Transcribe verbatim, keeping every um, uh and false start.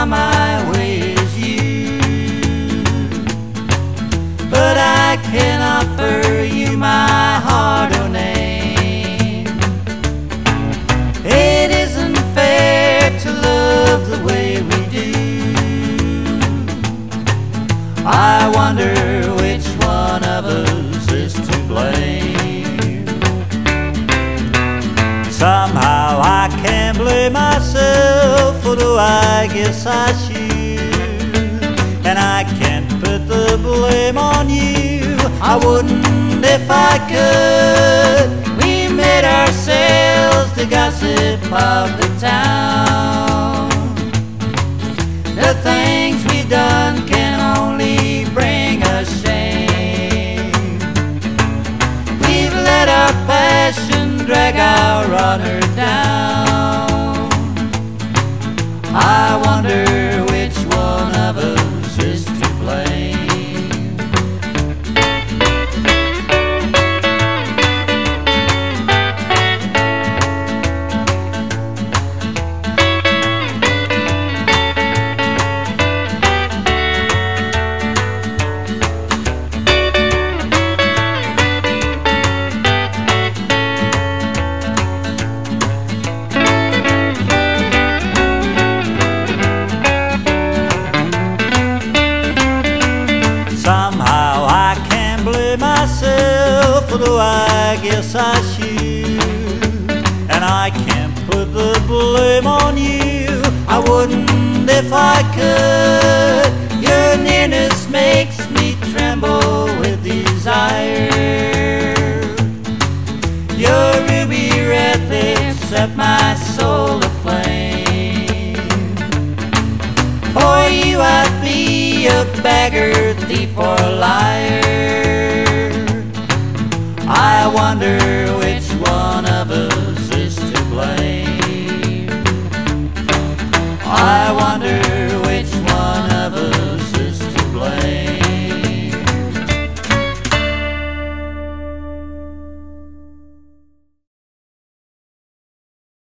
come my way is you, but I can offer you my heart, oh name. It isn't fair to love the way we do. I wonder which one of us is to blame. Somehow I can't blame myself, although I guess I should. And I can't put the blame on you, I wouldn't if I could. We made ourselves the gossip of the town. The things we've done can only bring us shame. We've let our passion drag our honor down. I wonder which one of us is to blame. Somehow I can't blame myself, although I guess I should. And I can't put the blame on you, I wouldn't if I could. Your nearness makes me tremble with desire. Your ruby red lips set my soul aflame. For you I'd be a beggar, thief, or liar.